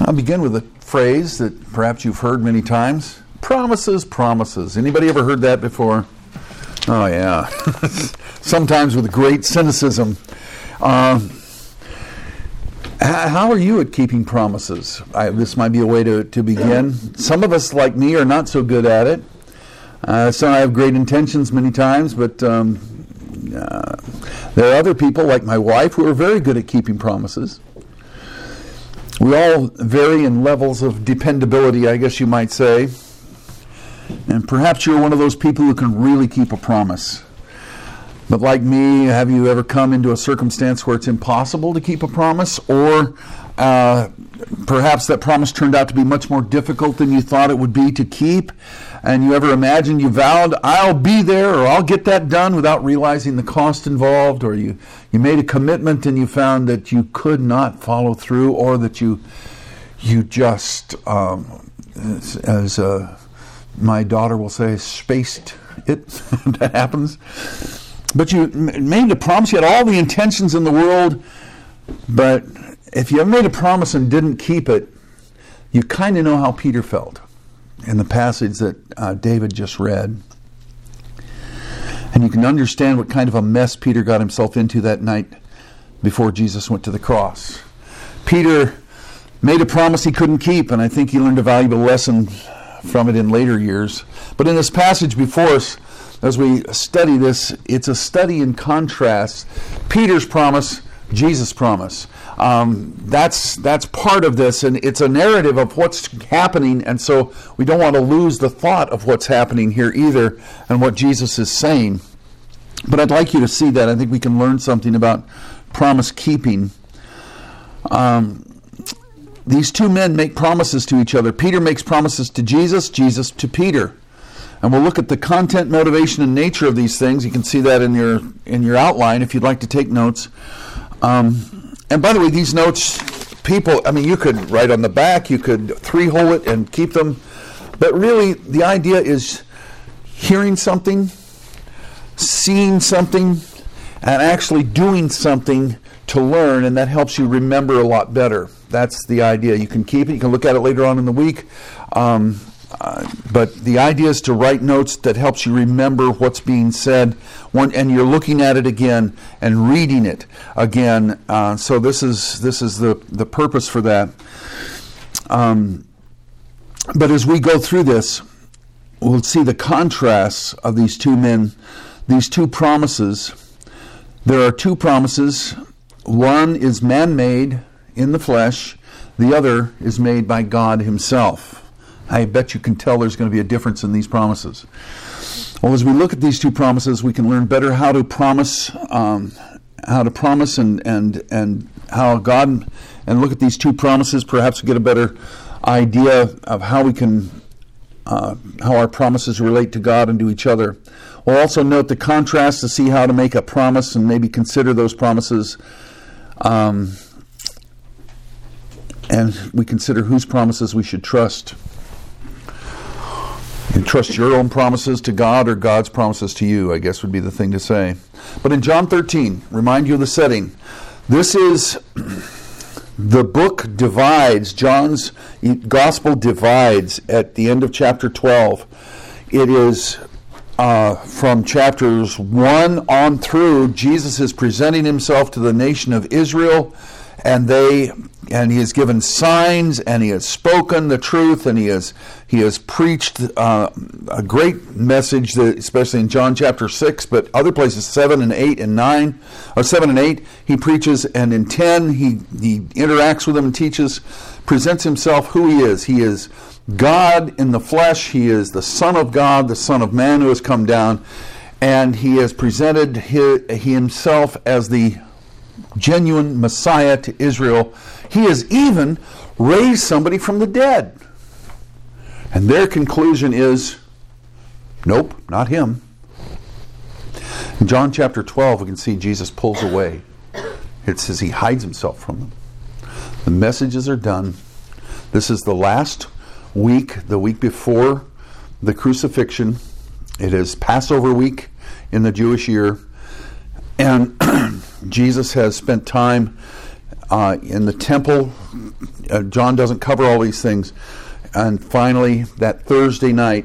I'll begin with a phrase that perhaps you've heard many times. Promises, promises. Anybody ever heard that before? Oh, yeah. Sometimes with great cynicism. How are you at keeping promises? This might be a way to begin. Some of us, like me, are not so good at it. So I have great intentions many times, but there are other people, like my wife, who are very good at keeping promises. We all vary in levels of dependability, I guess you might say. And perhaps you're one of those people who can really keep a promise. But like me, have you ever come into a circumstance where it's impossible to keep a promise? Or perhaps that promise turned out to be much more difficult than you thought it would be to keep? And you ever imagined, you vowed, I'll be there or I'll get that done, without realizing the cost involved? Or you made a commitment and you found that you could not follow through, or that you just, as my daughter will say, spaced it. That happens. But you made a promise, you had all the intentions in the world, but if you made a promise and didn't keep it, you kind of know how Peter felt in the passage that David just read. And you can understand what kind of a mess Peter got himself into that night before Jesus went to the cross. Peter made a promise he couldn't keep, and I think he learned a valuable lesson from it in later years. But in this passage before us, as we study this, it's a study in contrast. Peter's promise, Jesus' promise. That's part of this, and it's a narrative of what's happening, and so we don't want to lose the thought of what's happening here either, and what Jesus is saying. But I'd like you to see that. I think we can learn something about promise keeping. These two men make promises to each other. Peter makes promises to Jesus, Jesus to Peter. And we'll look at the content, motivation, and nature of these things. You can see that in your outline if you'd like to take notes. And by the way, these notes, you could write on the back, you could 3-hole it and keep them. But really, the idea is hearing something, seeing something, and actually doing something to learn, and that helps you remember a lot better. That's the idea. You can keep it. You can look at it later on in the week. But the idea is to write notes that helps you remember what's being said, and you're looking at it again and reading it again. So this is the purpose for that. But as we go through this, we'll see the contrasts of these two men, these two promises. There are two promises. One is man-made in the flesh. The other is made by God himself. I bet you can tell there's going to be a difference in these promises. Well, as we look at these two promises, we can learn better how to promise, and how God, and look at these two promises. Perhaps we get a better idea of how we can, how our promises relate to God and to each other. We'll also note the contrast to see how to make a promise and maybe consider those promises. And we consider whose promises we should trust. You trust your own promises to God or God's promises to you, I guess would be the thing to say. But in John 13, remind you of the setting. This is, the book divides, John's gospel divides at the end of chapter 12. It is from chapters 1 on through, Jesus is presenting himself to the nation of Israel, and he has given signs, and he has spoken the truth, and he has preached a great message, especially in John chapter 6, but other places 7 and 8 and 9, or 7 and 8, he preaches, and in 10 he interacts with them and teaches, presents himself who he is. He is God in the flesh. He is the Son of God, the Son of Man who has come down, and he has presented himself as the genuine Messiah to Israel. He has even raised somebody from the dead. And their conclusion is, nope, not him. In John chapter 12, we can see Jesus pulls away. It says he hides himself from them. The messages are done. This is the last week, the week before the crucifixion. It is Passover week in the Jewish year. And Jesus has spent time in the temple John doesn't cover all these things. And finally, that Thursday night,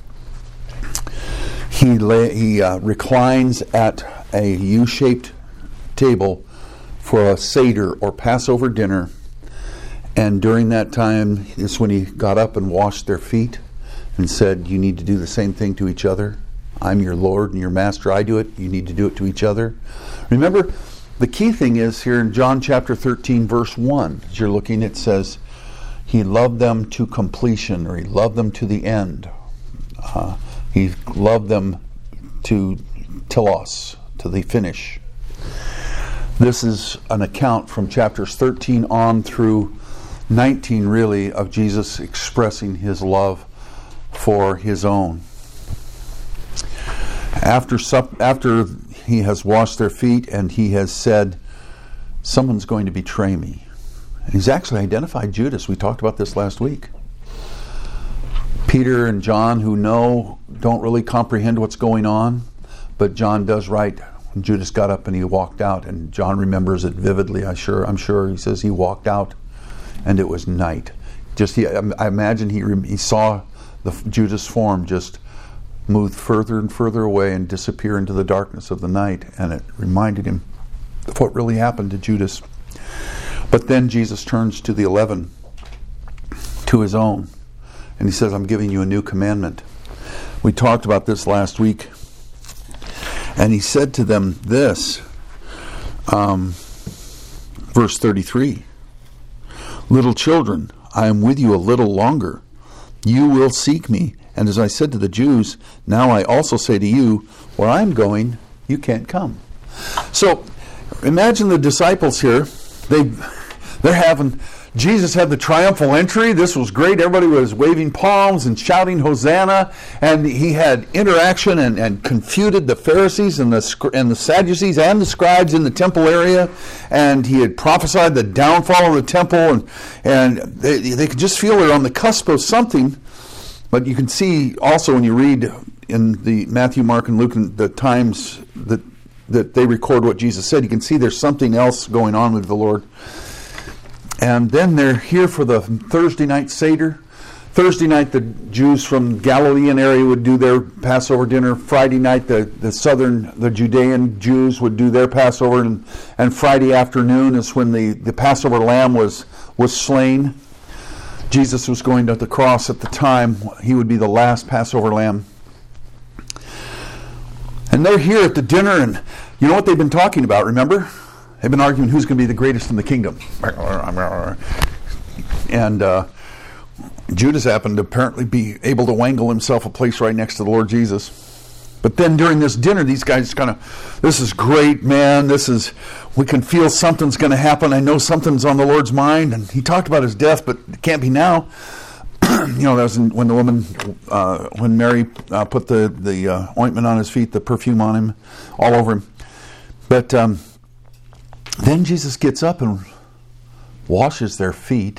he reclines at a U-shaped table for a Seder or Passover dinner. And during that time is when he got up and washed their feet and said, you need to do the same thing to each other. I'm your Lord and your master. I do it. You need to do it to each other. Remember, the key thing is here in John chapter 13, verse 1. As you're looking, it says, he loved them to completion, or he loved them to the end. He loved them to telos, to the finish. This is an account from chapters 13 on through 19, really, of Jesus expressing his love for his own. After he has washed their feet and he has said, someone's going to betray me. And he's actually identified Judas. We talked about this last week. Peter and John, who don't really comprehend what's going on, but John does write when Judas got up and he walked out, and John remembers it vividly. I'm sure. He says he walked out and it was night. I imagine he saw the Judas form just move further and further away and disappear into the darkness of the night, and it reminded him of what really happened to Judas. But then Jesus turns to the 11, to his own, and he says, I'm giving you a new commandment. We talked about this last week, and he said to them this, verse 33, little children, I am with you a little longer. You will seek me. And as I said to the Jews, now I also say to you, where I'm going, you can't come. So imagine the disciples here. Jesus had the triumphal entry. This was great. Everybody was waving palms and shouting Hosanna. And he had interaction and confuted the Pharisees and the Sadducees and the scribes in the temple area. And he had prophesied the downfall of the temple. And they could just feel they're on the cusp of something. But you can see also when you read in the Matthew, Mark, and Luke, the times that they record what Jesus said, you can see there's something else going on with the Lord. And then they're here for the Thursday night Seder. Thursday night, the Jews from Galilean area would do their Passover dinner. Friday night, the Judean Jews would do their Passover. And Friday afternoon is when the Passover lamb was slain. Jesus was going to the cross at the time. He would be the last Passover lamb. And they're here at the dinner, and you know what they've been talking about, remember? They've been arguing who's going to be the greatest in the kingdom. And Judas happened to apparently be able to wangle himself a place right next to the Lord Jesus. But then during this dinner, these guys this is great, man. We can feel something's going to happen. I know something's on the Lord's mind. And he talked about his death, but it can't be now. That was when the woman, when Mary put the ointment on his feet, the perfume on him, all over him. But then Jesus gets up and washes their feet.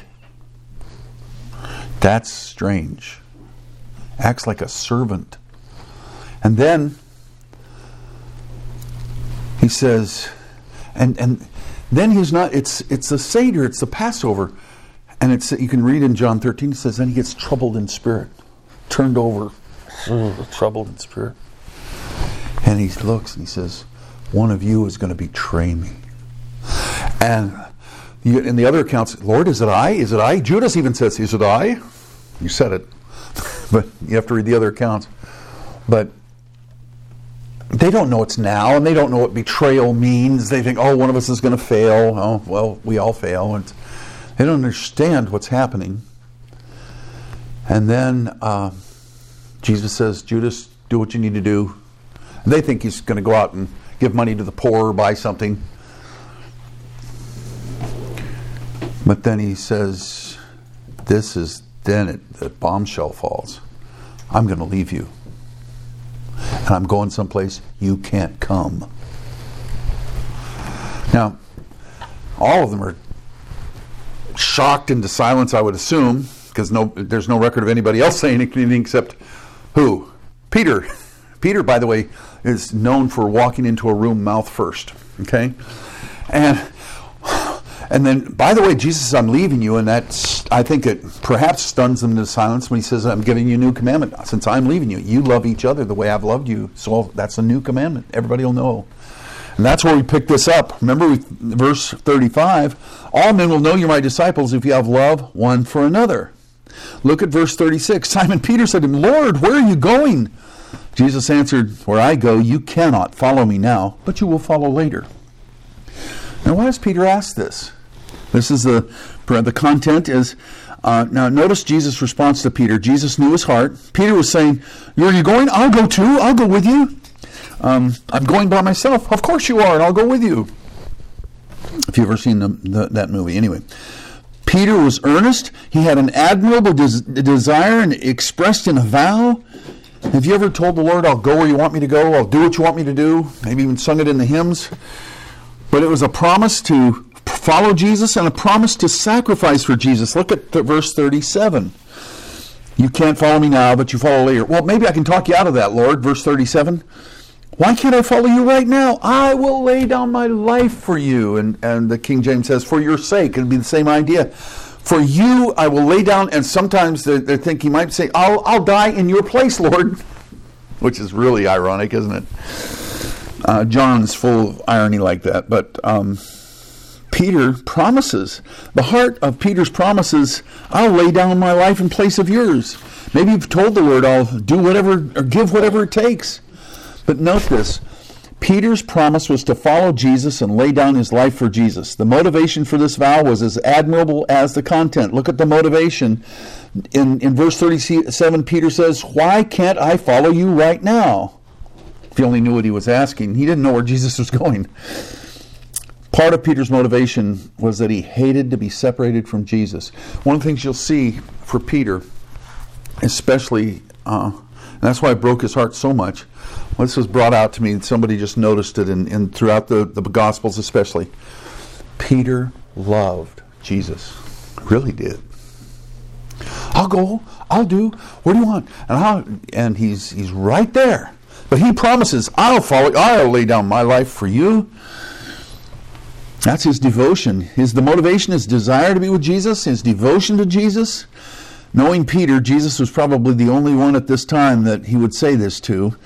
That's strange. Acts like a servant. And then he says, and then he's not, it's the Seder, it's the Passover. And you can read in John 13, it says, then he gets troubled in spirit, turned over, troubled in spirit. And he looks and he says, one of you is going to betray me. And in the other accounts, Lord, is it I? Is it I? Judas even says, is it I? You said it. But you have to read the other accounts. But they don't know it's now, and they don't know what betrayal means. They think, one of us is going to fail. Oh, well, we all fail. And they don't understand what's happening. And then Jesus says, Judas, do what you need to do. And they think he's going to go out and give money to the poor or buy something. But then he says, the bombshell falls. I'm going to leave you. And I'm going someplace you can't come. Now, all of them are shocked into silence, I would assume, because there's no record of anybody else saying anything except who? Peter. Peter, by the way, is known for walking into a room mouth first. Okay? And And then, by the way, Jesus says, I'm leaving you, and I think it perhaps stuns them into silence when he says, I'm giving you a new commandment. Since I'm leaving you, you love each other the way I've loved you. So that's a new commandment. Everybody will know. And that's where we pick this up. Remember, verse 35, all men will know you're my disciples if you have love one for another. Look at verse 36. Simon Peter said to him, Lord, where are you going? Jesus answered, where I go, you cannot follow me now, but you will follow later. Now, why does Peter ask this? This is the content is, now notice Jesus' response to Peter. Jesus knew his heart. Peter was saying, are you going? I'll go too. I'll go with you. I'm going by myself. Of course you are, and I'll go with you. If you've ever seen that movie. Anyway, Peter was earnest. He had an admirable desire and expressed in a vow. Have you ever told the Lord, I'll go where you want me to go, I'll do what you want me to do? Maybe even sung it in the hymns. But it was a promise to follow Jesus and a promise to sacrifice for Jesus. Look at verse 37. You can't follow me now, but you follow later. Well, maybe I can talk you out of that, Lord. Verse 37. Why can't I follow you right now? I will lay down my life for you. And the King James says, for your sake. It'd be the same idea. For you, I will lay down, and sometimes they think he might say, I'll die in your place, Lord. Which is really ironic, isn't it? John's full of irony like that. But Peter promises. The heart of Peter's promises, I'll lay down my life in place of yours. Maybe you've told the Lord, I'll do whatever, or give whatever it takes. But note this. Peter's promise was to follow Jesus and lay down his life for Jesus. The motivation for this vow was as admirable as the content. Look at the motivation. In verse 37, Peter says, why can't I follow you right now? If he only knew what he was asking. He didn't know where Jesus was going. Part of Peter's motivation was that he hated to be separated from Jesus. One of the things you'll see for Peter, especially, and that's why it broke his heart so much. Well, this was brought out to me. Somebody just noticed it in throughout the Gospels especially. Peter loved Jesus. Really did. I'll go. I'll do. What do you want? And he's right there. But he promises, I'll follow. I'll lay down my life for you. That's his devotion. The motivation, his desire to be with Jesus, his devotion to Jesus. Knowing Peter, Jesus was probably the only one at this time that he would say this to.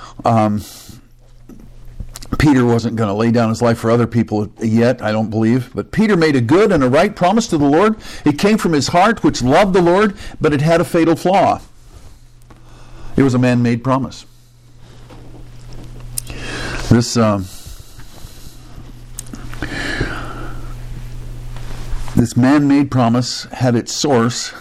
Peter wasn't going to lay down his life for other people yet, I don't believe. But Peter made a good and a right promise to the Lord. It came from his heart, which loved the Lord, but it had a fatal flaw. It was a man-made promise. This man-made promise had its source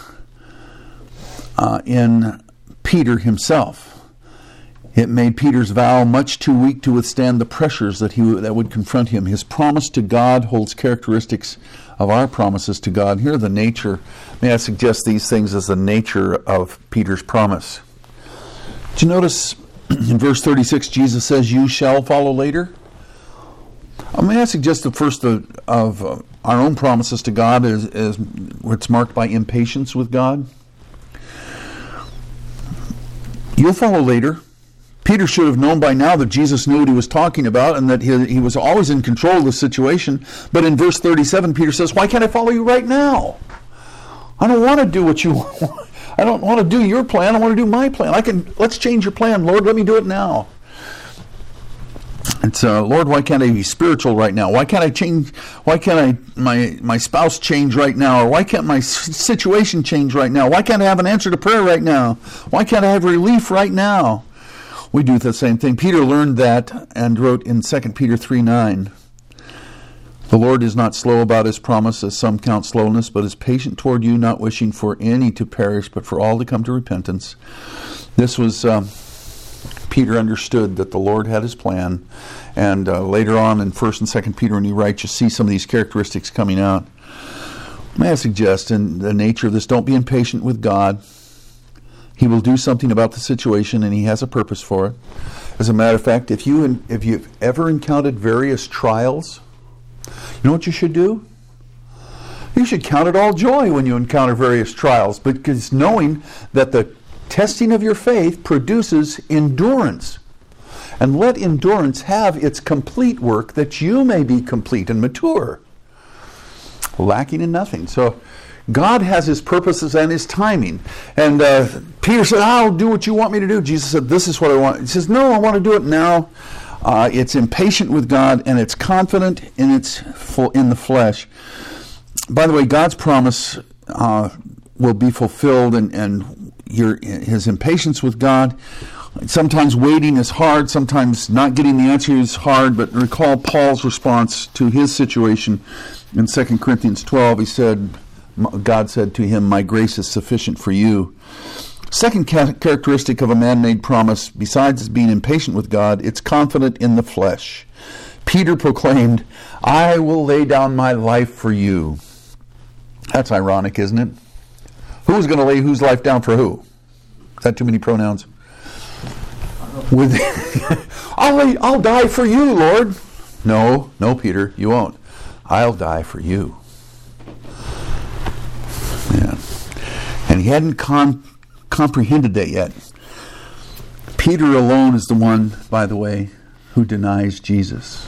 in Peter himself. It made Peter's vow much too weak to withstand the pressures that would confront him. His promise to God holds characteristics of our promises to God. Here, the nature. May I suggest these things as the nature of Peter's promise. Did you notice in verse 36, Jesus says, you shall follow later? May I suggest the first of our own promises to God is it's marked by impatience with God? You'll follow later. Peter should have known by now that Jesus knew what he was talking about and that he was always in control of the situation. But in verse 37, Peter says, why can't I follow you right now? I don't want to do what you want. I don't want to do your plan. I want to do my plan. Let's change your plan, Lord. Let me do it now. It's, Lord, why can't I be spiritual right now? Why can't I change? Why can't my spouse change right now? Or why can't my situation change right now? Why can't I have an answer to prayer right now? Why can't I have relief right now? We do the same thing. Peter learned that and wrote in 2 Peter 3:9, the Lord is not slow about his promise, as some count slowness, but is patient toward you, not wishing for any to perish, but for all to come to repentance. This was, Peter understood that the Lord had his plan. And later on in 1 and 2 Peter, when you write, you see some of these characteristics coming out. May I suggest, in the nature of this, don't be impatient with God. He will do something about the situation, and he has a purpose for it. As a matter of fact, if you've ever encountered various trials, you know what you should do? You should count it all joy when you encounter various trials, because knowing that the testing of your faith produces endurance. And let endurance have its complete work, that you may be complete and mature. lacking in nothing. So God has his purposes and his timing. And Peter said, I'll do what you want me to do. Jesus said, this is what I want. He says, no, I want to do it now. It's impatient with God, and it's confident in the flesh. By the way, God's promise will be fulfilled, and his impatience with God. Sometimes waiting is hard, sometimes not getting the answer is hard, but recall Paul's response to his situation in 2 Corinthians 12. He said, God said to him, my grace is sufficient for you. Second characteristic of a man-made promise, besides being impatient with God, it's confident in the flesh. Peter proclaimed, I will lay down my life for you. That's ironic, isn't it? Who's going to lay whose life down for who? Is that too many pronouns? I'll die for you, Lord. No, Peter, you won't. I'll die for you. Yeah. And he hadn't comprehended that yet. Peter alone is the one, by the way, who denies Jesus.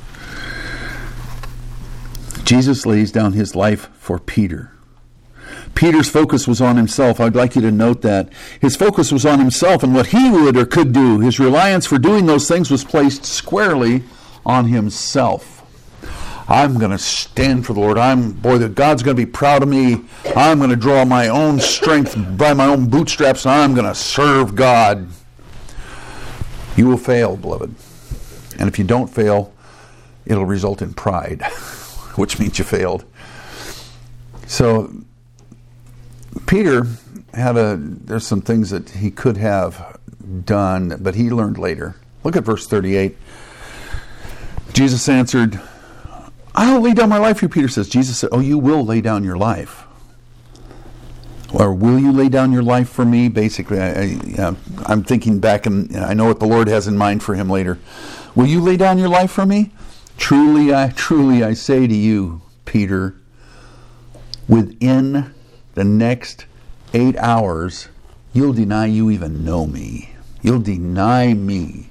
Jesus lays down his life for Peter. Peter's focus was on himself. I'd like you to note that. His focus was on himself and what he would or could do. His reliance for doing those things was placed squarely on himself. I'm going to stand for the Lord. God's going to be proud of me. I'm going to draw my own strength by my own bootstraps, and I'm going to serve God. You will fail, beloved. And if you don't fail, it'll result in pride, which means you failed. So Peter there's some things that he could have done, but he learned later. Look at verse 38. Jesus answered, I'll lay down my life for you, Peter says. Jesus said, you will lay down your life. Or will you lay down your life for me? Basically, I'm thinking back, and I know what the Lord has in mind for him later. Will you lay down your life for me? Truly I say to you, Peter, within the next 8 hours, you'll deny you even know me. You'll deny me.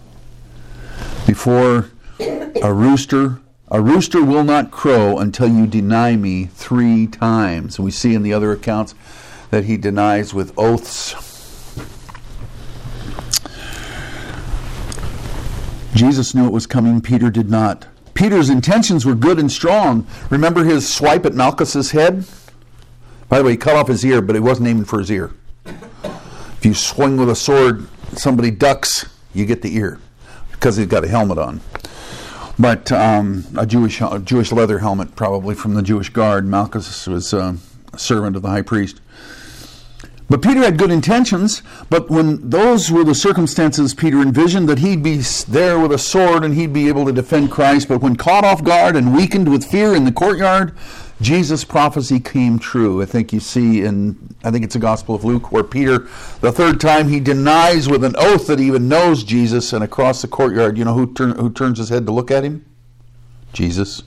Before a rooster will not crow until you deny me 3 times. And we see in the other accounts that he denies with oaths. Jesus knew it was coming. Peter did not. Peter's intentions were good and strong. Remember his swipe at Malchus's head? By the way, he cut off his ear, but it wasn't aiming for his ear. If you swing with a sword, somebody ducks, you get the ear, because he's got a helmet on. But a Jewish leather helmet, probably from the Jewish guard. Malchus was a servant of the high priest. But Peter had good intentions, but when those were the circumstances, Peter envisioned that he'd be there with a sword and he'd be able to defend Christ. But when caught off guard and weakened with fear in the courtyard, Jesus' prophecy came true. I think you see I think it's the Gospel of Luke, where Peter, the third time, he denies with an oath that he even knows Jesus, and across the courtyard, you know who turns his head to look at him? Jesus.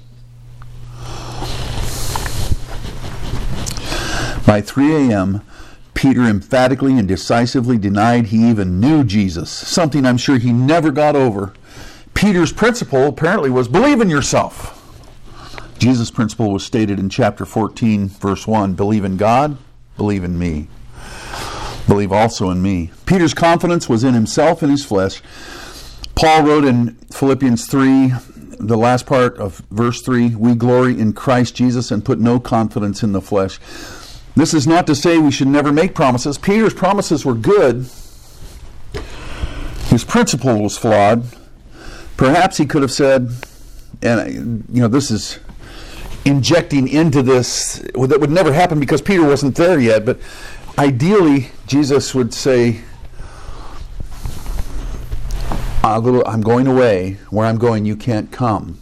By 3 a.m., Peter emphatically and decisively denied he even knew Jesus, something I'm sure he never got over. Peter's principle apparently was believe in yourself. Jesus' principle was stated in chapter 14, verse 1, believe in God, believe in me. Believe also in me. Peter's confidence was in himself and his flesh. Paul wrote in Philippians 3, the last part of verse 3, we glory in Christ Jesus and put no confidence in the flesh. This is not to say we should never make promises. Peter's promises were good. His principle was flawed. Perhaps he could have said, and this is injecting into this that would never happen because Peter wasn't there yet, but ideally Jesus would say, I'm going away. Where I'm going you can't come,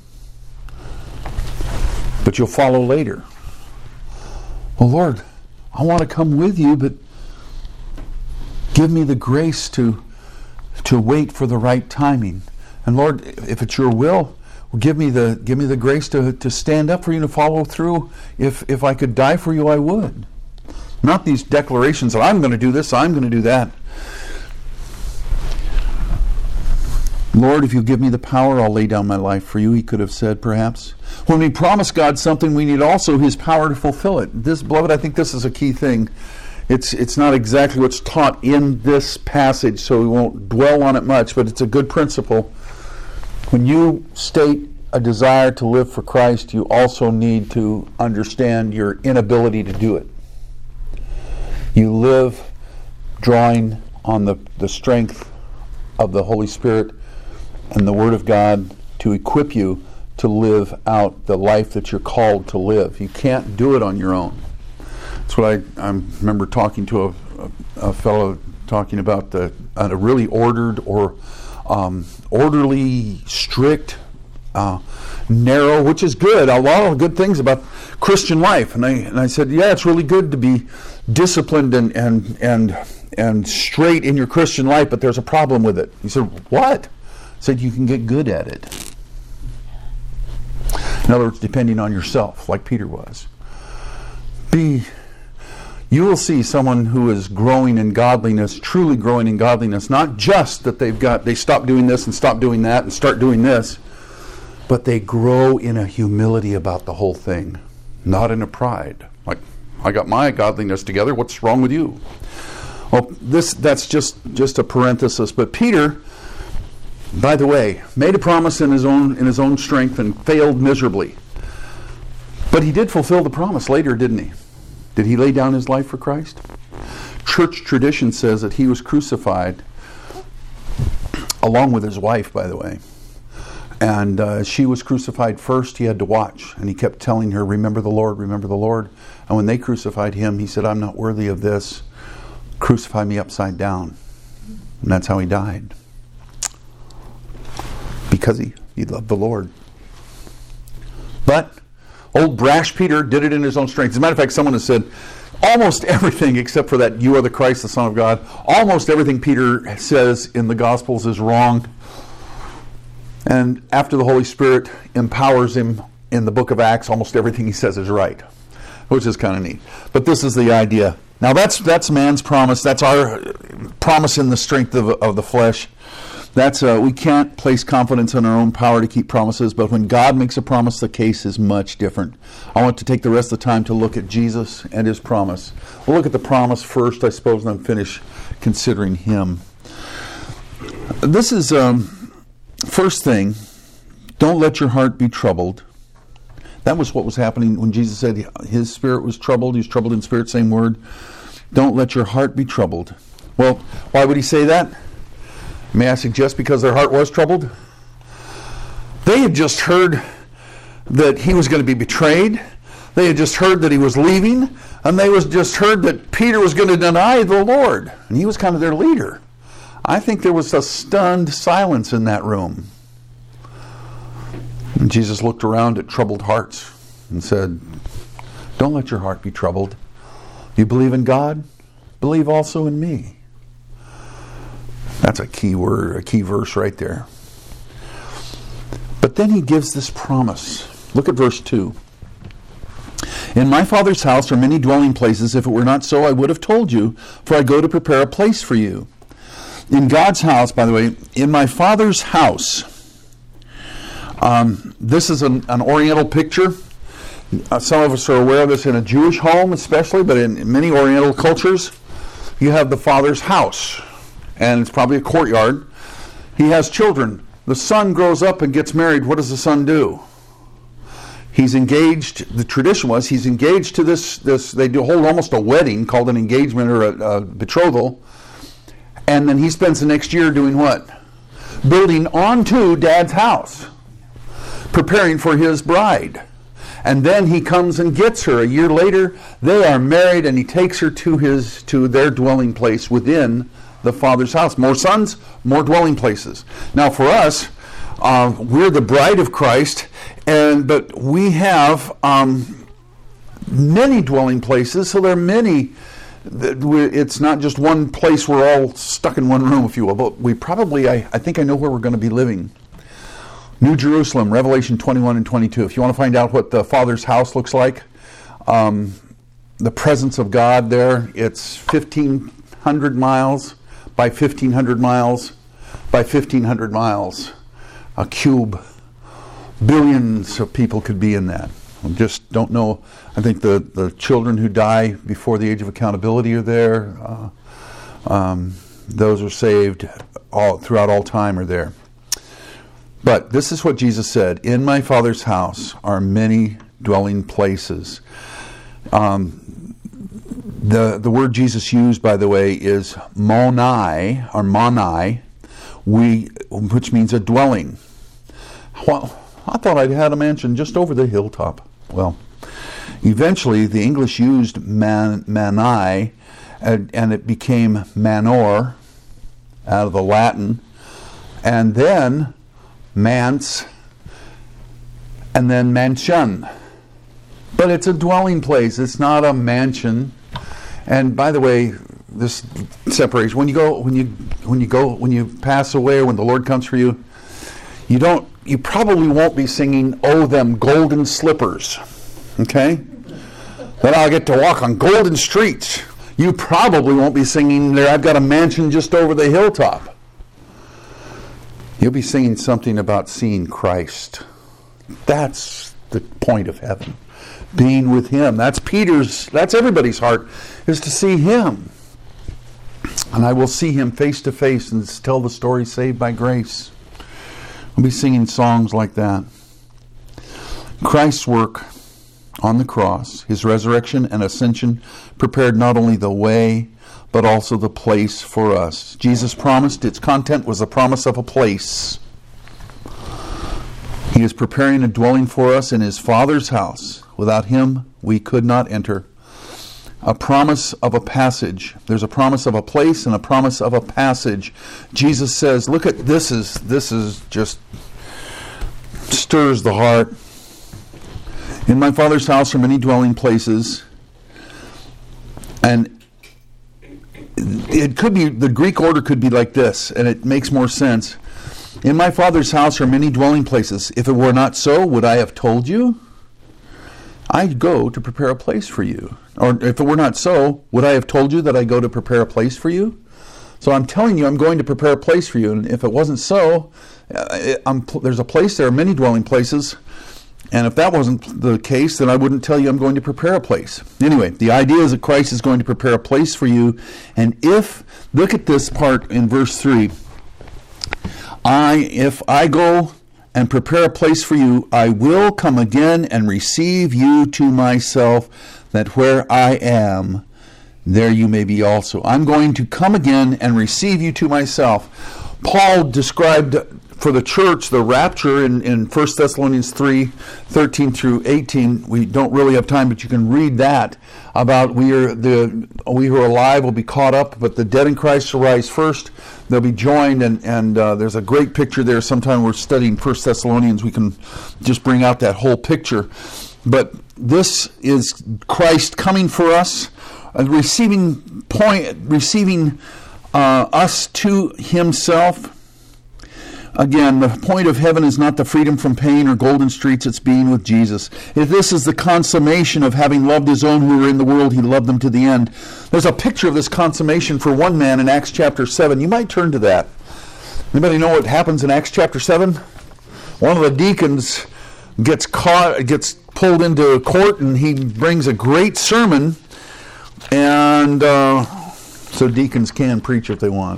but you'll follow later. Well, Lord, I want to come with you, but give me the grace to wait for the right timing. And Lord, if it's your will, give me the grace to stand up for you, to follow through. If I could die for you, I would. Not these declarations that I'm going to do this, I'm going to do that. Lord, if you give me the power, I'll lay down my life for you, he could have said perhaps. When we promise God something, we need also His power to fulfill it. This, beloved, I think this is a key thing. It's not exactly what's taught in this passage, so we won't dwell on it much, but it's a good principle. When you state a desire to live for Christ, you also need to understand your inability to do it. You live drawing on the strength of the Holy Spirit and the Word of God to equip you to live out the life that you're called to live. You can't do it on your own. That's what I remember talking to a fellow talking about a really ordered or orderly, strict, narrow, which is good. A lot of good things about Christian life. And I said, yeah, it's really good to be disciplined and straight in your Christian life, but there's a problem with it. He said, what? I said, you can get good at it. In other words, depending on yourself, like Peter was. You will see someone who is growing in godliness, truly growing in godliness, not just that they stop doing this and stop doing that and start doing this, but they grow in a humility about the whole thing, not in a pride. Like, I got my godliness together, what's wrong with you? Well, that's just a parenthesis, but Peter, by the way, made a promise in his own strength and failed miserably. But he did fulfill the promise later, didn't he? Did he lay down his life for Christ? Church tradition says that he was crucified along with his wife, by the way. And she was crucified first. He had to watch. And he kept telling her, remember the Lord, remember the Lord. And when they crucified him, he said, I'm not worthy of this. Crucify me upside down. And that's how he died. Because he loved the Lord. But old brash Peter did it in his own strength. As a matter of fact, someone has said almost everything except for that you are the Christ, the Son of God. Almost everything Peter says in the Gospels is wrong. And after the Holy Spirit empowers him in the book of Acts, almost everything he says is right, which is kind of neat. But this is the idea. Now that's man's promise. That's our promise in the strength of the flesh. That's we can't place confidence in our own power to keep promises, but when God makes a promise, the case is much different. I want to take the rest of the time to look at Jesus and His promise. We'll look at the promise first, I suppose, and then finish considering Him. This is first thing. Don't let your heart be troubled. That was what was happening when Jesus said His spirit was troubled. He was troubled in spirit, same word. Don't let your heart be troubled. Well, why would He say that? May I suggest because their heart was troubled? They had just heard that He was going to be betrayed. They had just heard that He was leaving. And they just heard that Peter was going to deny the Lord. And he was kind of their leader. I think there was a stunned silence in that room. And Jesus looked around at troubled hearts and said, don't let your heart be troubled. You believe in God? Believe also in me. That's a key word, a key verse right there. But then He gives this promise. Look at verse 2. In my Father's house are many dwelling places. If it were not so, I would have told you, for I go to prepare a place for you. In God's house, by the way, in my Father's house, this is an Oriental picture. Some of us are aware of this in a Jewish home especially, but in many Oriental cultures, you have the Father's house. And it's probably a courtyard. He has children. The son grows up and gets married. What does the son do? He's engaged. The tradition was he's engaged to this. They hold almost a wedding called an engagement or a betrothal. And then he spends the next year doing what? Building onto Dad's house, preparing for his bride. And then he comes and gets her. A year later, they are married, and he takes her to their dwelling place within the Father's house. More sons, more dwelling places. Now for us, we're the bride of Christ, but we have many dwelling places, so there are many. It's not just one place, we're all stuck in one room, if you will, but we probably, I think I know where we're going to be living. New Jerusalem, Revelation 21 and 22. If you want to find out what the Father's house looks like, the presence of God there, it's 1,500 miles by 1,500 miles by 1,500 miles, a cube. Billions of people could be in that. I just don't know. I think the children who die before the age of accountability are there. Those are saved throughout all time are there. But this is what Jesus said, in my Father's house are many dwelling places. The word Jesus used, by the way, is monai, or manai, which means a dwelling. Well, I thought I'd had a mansion just over the hilltop. Well, eventually the English used manai, and it became manor, out of the Latin, and then manse, and then mansion. But it's a dwelling place. It's not a mansion. And by the way, this separates. When you pass away, or when the Lord comes for you, you probably won't be singing, "Oh, them golden slippers." Okay? Then I'll get to walk on golden streets. You probably won't be singing there, "I've got a mansion just over the hilltop." You'll be singing something about seeing Christ. That's the point of heaven. Being with Him. That's everybody's heart, is to see Him. And I will see Him face to face and tell the story, saved by grace. We'll be singing songs like that. Christ's work on the cross, His resurrection and ascension, prepared not only the way, but also the place for us. Jesus promised, its content was a promise of a place. He is preparing a dwelling for us in His Father's house. Without Him, we could not enter. A promise of a passage. There's a promise of a place and a promise of a passage. Jesus says, look at this is just stirs the heart. In my Father's house are many dwelling places. And it could be, the Greek order could be like this, and it makes more sense. In my Father's house are many dwelling places. If it were not so, would I have told you? I go to prepare a place for you. Or if it were not so, would I have told you that I go to prepare a place for you? So I'm telling you I'm going to prepare a place for you. And if it wasn't so, there's a place, there are many dwelling places. And if that wasn't the case, then I wouldn't tell you I'm going to prepare a place. Anyway, the idea is that Christ is going to prepare a place for you. And look at this part in verse 3. If I go and prepare a place for you, I will come again and receive you to myself, that where I am, there you may be also. I'm going to come again and receive you to myself. Paul described for the church the rapture in 1 Thessalonians 3:13 through 18. We don't really have time, but you can read that about we who are alive will be caught up, but the dead in Christ shall rise first. They'll be joined, and there's a great picture there. Sometime we're studying 1 Thessalonians, we can just bring out that whole picture. But this is Christ coming for us, receiving us to Himself. Again, the point of heaven is not the freedom from pain or golden streets, it's being with Jesus. If this is the consummation of having loved His own who were in the world, He loved them to the end. There's a picture of this consummation for one man in Acts chapter 7. You might turn to that. Anybody know what happens in Acts chapter 7? One of the deacons gets pulled into court, and he brings a great sermon, and so deacons can preach if they want.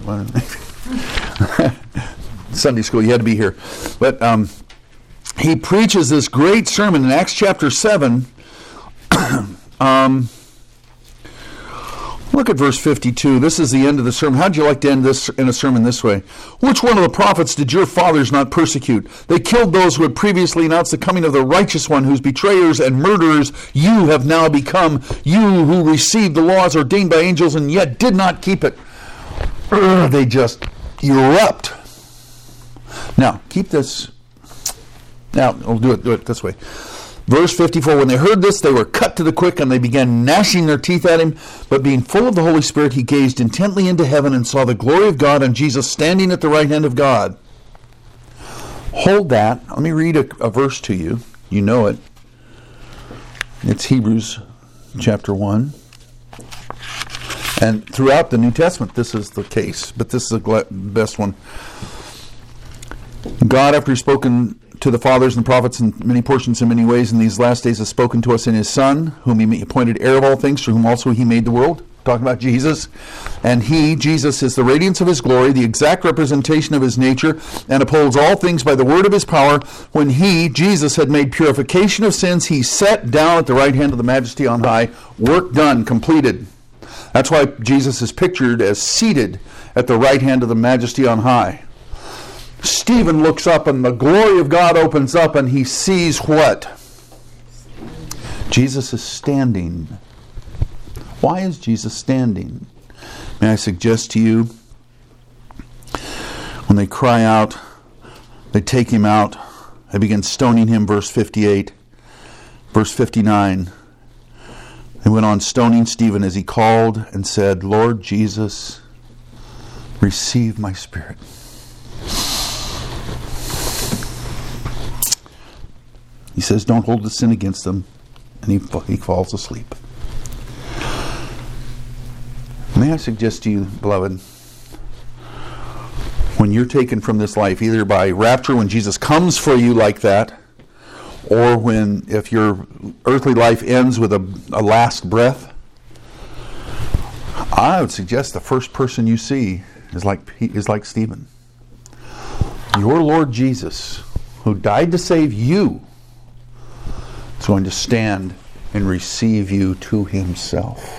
Sunday school, you had to be here. But he preaches this great sermon in Acts chapter 7. Look at verse 52. This is the end of the sermon. How'd you like to end this in a sermon this way? Which one of the prophets did your fathers not persecute? They killed those who had previously announced the coming of the righteous one, whose betrayers and murderers you have now become. You who received the laws ordained by angels and yet did not keep it. They just erupt. Now, keep this. Now, we'll do it this way. Verse 54, when they heard this, they were cut to the quick, and they began gnashing their teeth at him. But being full of the Holy Spirit, he gazed intently into heaven and saw the glory of God and Jesus standing at the right hand of God. Hold that. Let me read a verse to you. You know it. It's Hebrews chapter 1. And throughout the New Testament, this is the case. But this is the best one. God, after He's spoken to to the fathers and prophets in many portions in many ways in these last days has spoken to us in his Son, whom he appointed heir of all things, through whom also he made the world. Talking about Jesus. And he, Jesus, is the radiance of his glory, the exact representation of his nature, and upholds all things by the word of his power. When he, Jesus, had made purification of sins, he sat down at the right hand of the Majesty on high. Work done, completed. That's why Jesus is pictured as seated at the right hand of the Majesty on high. Stephen looks up and the glory of God opens up and he sees what? Jesus is standing. Why is Jesus standing? May I suggest to you, when they cry out, they take him out, they begin stoning him, verse 58. Verse 59, they went on stoning Stephen as he called and said, Lord Jesus, receive my spirit. He says, don't hold the sin against them, and he falls asleep. May I suggest to you, beloved, when you're taken from this life, either by rapture, when Jesus comes for you like that, or if your earthly life ends with a last breath, I would suggest the first person you see is like Stephen. Your Lord Jesus, who died to save you, is going to stand and receive you to himself.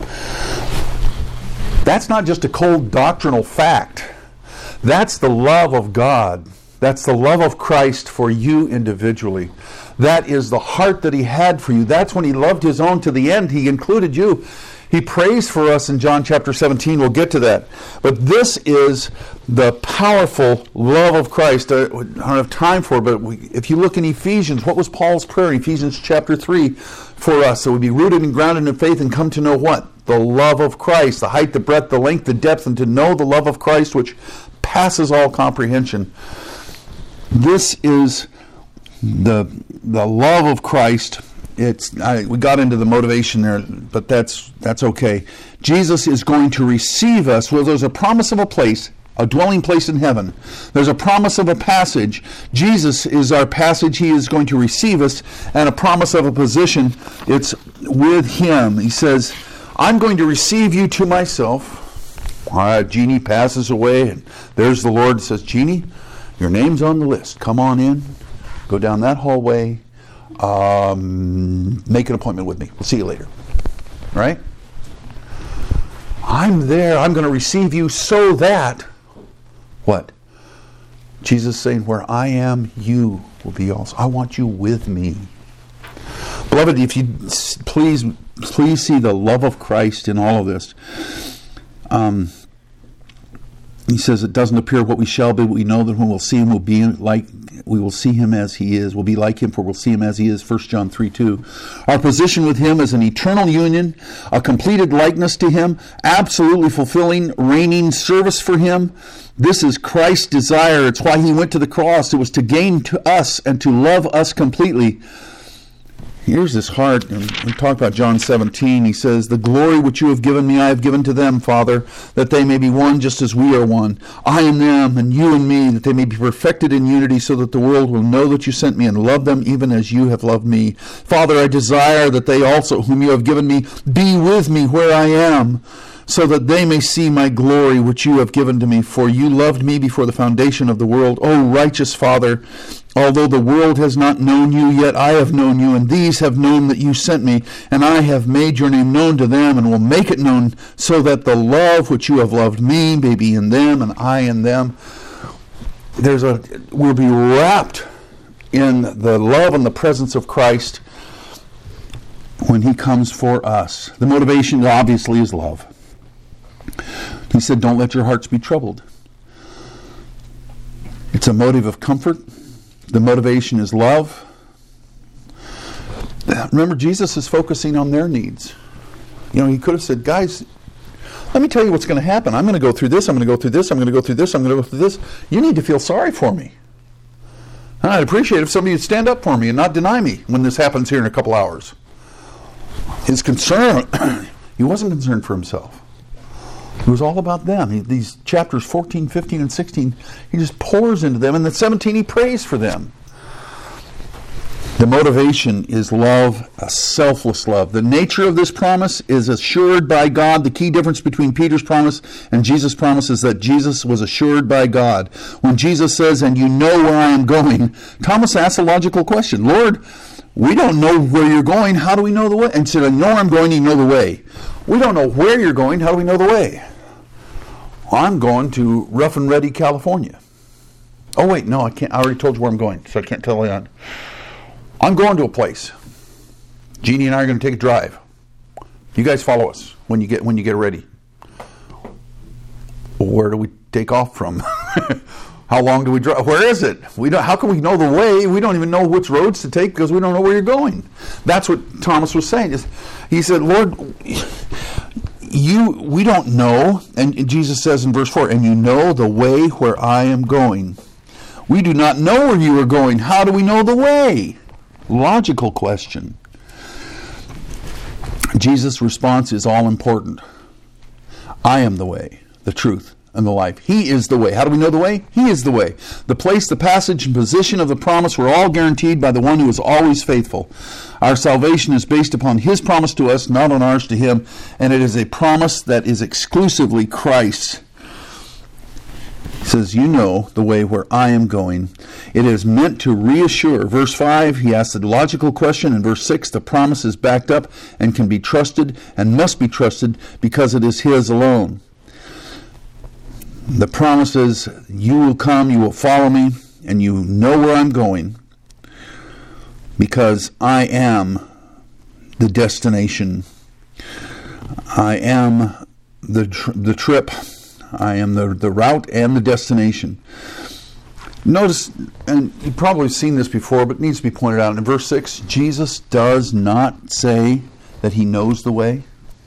That's not just a cold doctrinal fact. That's the love of God. That's the love of Christ for you individually. That is the heart that he had for you. That's when he loved his own to the end. He included you. He prays for us in John chapter 17. We'll get to that. But this is the powerful love of Christ. I don't have time for it, but if you look in Ephesians, what was Paul's prayer in Ephesians chapter 3 for us? So we'd be rooted and grounded in faith and come to know what? The love of Christ, the height, the breadth, the length, the depth, and to know the love of Christ, which passes all comprehension. This is the love of Christ. We got into the motivation there, but that's okay. Jesus is going to receive us. Well, there's a promise of a place, a dwelling place in heaven. There's a promise of a passage. Jesus is our passage. He is going to receive us, and a promise of a position. It's with him. He says, I'm going to receive you to myself. Jeannie passes away, and there's the Lord says, Jeannie, your name's on the list. Come on in. Go down that hallway. Make an appointment with me. We'll see you later. Right? I'm there. I'm going to receive you so that what? Jesus is saying, where I am, you will be also. I want you with me. Beloved, if you please see the love of Christ in all of this. He says it doesn't appear what we shall be, but we know that when we'll see him, we will see him as he is. We'll be like him, for we'll see him as he is. 1 John 3:2. Our position with him is an eternal union, a completed likeness to him, absolutely fulfilling, reigning service for him. This is Christ's desire. It's why he went to the cross. It was to gain to us and to love us completely. Here's this heart. We talk about John 17. He says, the glory which you have given me, I have given to them, Father, that they may be one just as we are one. I and them, and you and me, that they may be perfected in unity, so that the world will know that you sent me and love them even as you have loved me. Father, I desire that they also, whom you have given me, be with me where I am, so that they may see my glory which you have given to me. For you loved me before the foundation of the world. O righteous Father, although the world has not known you, yet I have known you, and these have known that you sent me, and I have made your name known to them, and will make it known, so that the love which you have loved me may be in them, and I in them. We'll be wrapped in the love and the presence of Christ when he comes for us. The motivation obviously is love. He said, don't let your hearts be troubled. It's a motive of comfort. The motivation is love. Remember, Jesus is focusing on their needs. He could have said, guys, let me tell you what's going to happen. I'm going to go through this, I'm going to go through this, I'm going to go through this, I'm going to go through this. You need to feel sorry for me. And I'd appreciate if somebody would stand up for me and not deny me when this happens here in a couple hours. His concern, he wasn't concerned for himself. It was all about them. These chapters 14, 15, and 16, he just pours into them. And then 17, he prays for them. The motivation is love, a selfless love. The nature of this promise is assured by God. The key difference between Peter's promise and Jesus' promise is that Jesus was assured by God. When Jesus says, "And you know where I am going," Thomas asks a logical question. "Lord, we don't know where you're going. How do we know the way?" And said, "I know where I'm going, you know the way." "We don't know where you're going. How do we know the way?" "Well, I'm going to Rough and Ready, California." "Oh, wait, no, I can't. I already told you where I'm going, so I can't tell you on. I'm going to a place. Jeannie and I are going to take a drive. You guys follow us when you get ready." "Well, where do we take off from?" "How long do we drive? Where is it? How can we know the way? We don't even know which roads to take because we don't know where you're going." That's what Thomas was saying. He said, "Lord, we don't know." And Jesus says in verse 4, "And you know the way where I am going. We do not know where you are going. How do we know the way?" Logical question. Jesus' response is all important. "I am the way, the truth, and the life." He is the way. How do we know the way? He is the way. The place, the passage, and position of the promise were all guaranteed by the one who is always faithful. Our salvation is based upon His promise to us, not on ours to Him, and it is a promise that is exclusively Christ's. He says, "You know the way where I am going." It is meant to reassure. Verse 5, he asks a logical question. In verse 6, the promise is backed up and can be trusted and must be trusted because it is His alone. The promise is, "You will come, you will follow me, and you know where I'm going because I am the destination. I am the trip. I am the route and the destination." Notice, and you've probably seen this before, but it needs to be pointed out. In verse 6, Jesus does not say that He knows the way,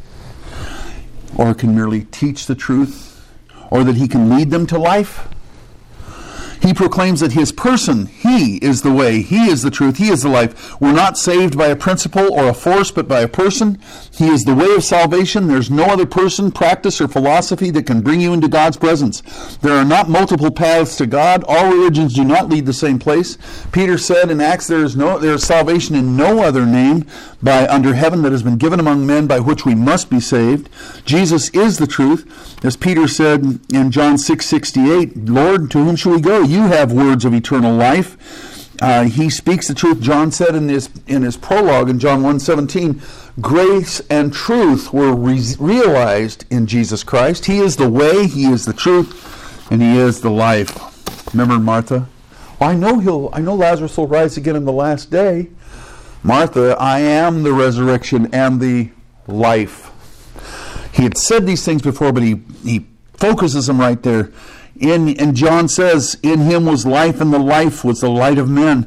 or can merely teach the truth, or that He can lead them to life. He proclaims that His person, He is the way, He is the truth, He is the life. We're not saved by a principle or a force, but by a person. He is the way of salvation. There's no other person, practice, or philosophy that can bring you into God's presence. There are not multiple paths to God. All religions do not lead the same place. Peter said in Acts, there is salvation in no other name under heaven that has been given among men by which we must be saved. Jesus is the truth. As Peter said in John 6:68, "Lord, to whom shall we go? You have words of eternal life." He speaks the truth. John said in his prologue in John 1:17, grace and truth were realized in Jesus Christ. He is the way, He is the truth, and He is the life. Remember Martha? "Well, I know Lazarus will rise again in the last day." "Martha, I am the resurrection and the life." He had said these things before, but he focuses them right there. And John says, "In Him was life, and the life was the light of men."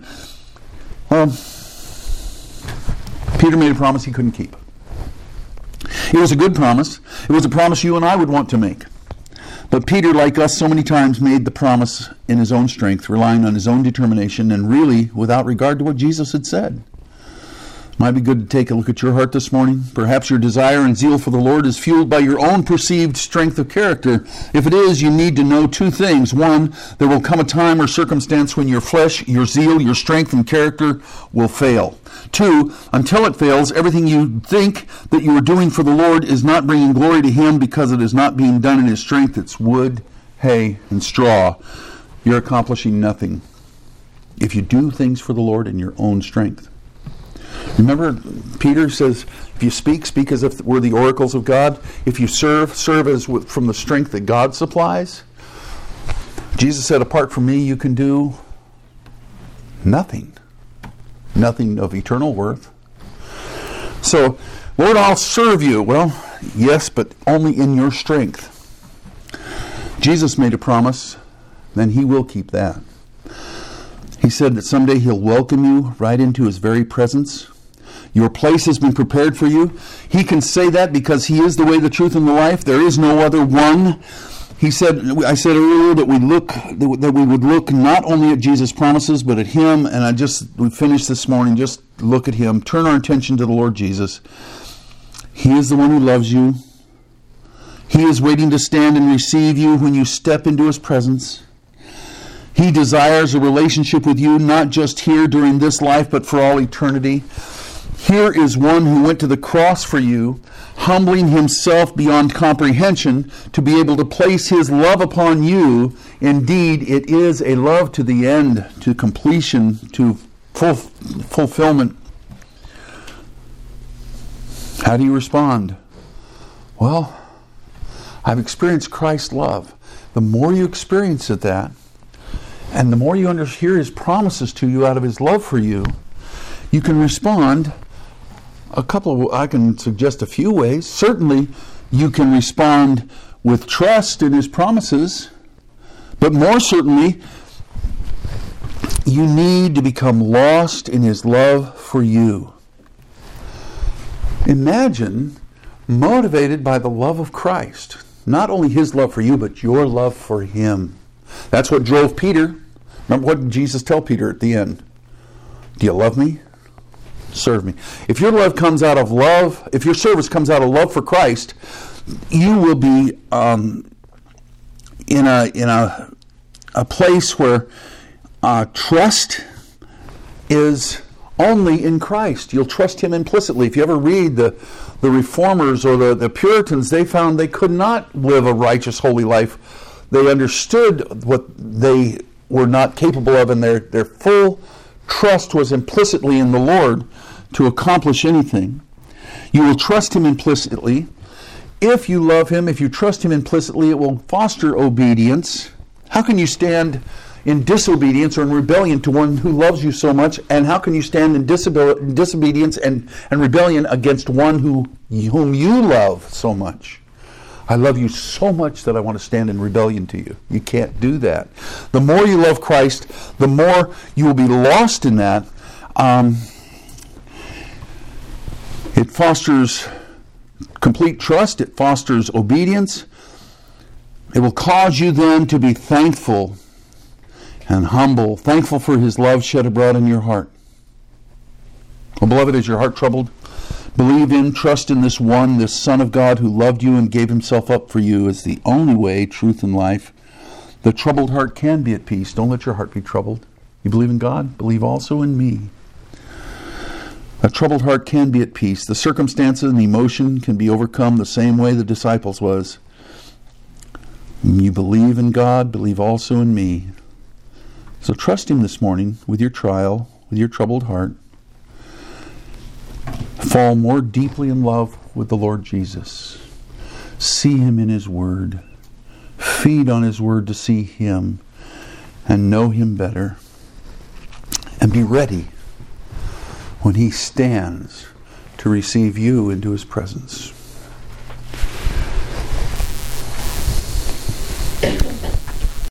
Peter made a promise he couldn't keep. It was a good promise. It was a promise you and I would want to make. But Peter, like us so many times, made the promise in his own strength, relying on his own determination, and really without regard to what Jesus had said. Might be good to take a look at your heart this morning. Perhaps your desire and zeal for the Lord is fueled by your own perceived strength of character. If it is, you need to know two things. One, there will come a time or circumstance when your flesh, your zeal, your strength and character will fail. Two, until it fails, everything you think that you are doing for the Lord is not bringing glory to Him because it is not being done in His strength. It's wood, hay, and straw. You're accomplishing nothing if you do things for the Lord in your own strength. Remember, Peter says, if you speak as if we're the oracles of God. If you serve as from the strength that God supplies. Jesus said, apart from me, you can do nothing. Nothing of eternal worth. So, Lord, I'll serve you. Well, yes, but only in your strength. Jesus made a promise, then He will keep that. He said that someday He'll welcome you right into His very presence. Your place has been prepared for you. He can say that because He is the way, the truth, and the life. There is no other one. I said earlier that we would look not only at Jesus' promises, but at Him. And we finished this morning, just look at Him. Turn our attention to the Lord Jesus. He is the one who loves you. He is waiting to stand and receive you when you step into His presence. He desires a relationship with you, not just here during this life, but for all eternity. Here is one who went to the cross for you, humbling himself beyond comprehension to be able to place his love upon you. Indeed, it is a love to the end, to completion, to fulfillment. How do you respond? Well, I've experienced Christ's love. The more you experience that, and the more you hear his promises to you out of his love for you, you can respond I can suggest a few ways. Certainly, you can respond with trust in his promises, but more certainly, you need to become lost in his love for you. Imagine motivated by the love of Christ. Not only his love for you, but your love for him. That's what drove Peter. Remember what did Jesus tell Peter at the end? Do you love me? Serve me. If your love comes out of love, if your service comes out of love for Christ, you will be in a place where trust is only in Christ. You'll trust him implicitly. If you ever read the Reformers or the Puritans, they found they could not live a righteous, holy life. They understood what they were not capable of, and their full trust was implicitly in the Lord to accomplish anything. You will trust him implicitly. If you love him, if you trust him implicitly, it will foster obedience. How can you stand in disobedience or in rebellion to one who loves you so much? And how can you stand in disobedience and rebellion against one whom you love so much? I love you so much that I want to stand in rebellion to you. You can't do that. The more you love Christ, the more you will be lost in that. It fosters complete trust. It fosters obedience. It will cause you then to be thankful and humble, thankful for his love shed abroad in your heart. Oh, beloved, is your heart troubled? Believe in, trust in this one, this Son of God who loved you and gave himself up for you as the only way, truth, and life. The troubled heart can be at peace. Don't let your heart be troubled. You believe in God? Believe also in me. A troubled heart can be at peace. The circumstances and emotion can be overcome the same way the disciples was. You believe in God, believe also in me. So trust him this morning with your trial, with your troubled heart. Fall more deeply in love with the Lord Jesus. See him in his word. Feed on his word to see him and know him better. And be ready when he stands to receive you into his presence.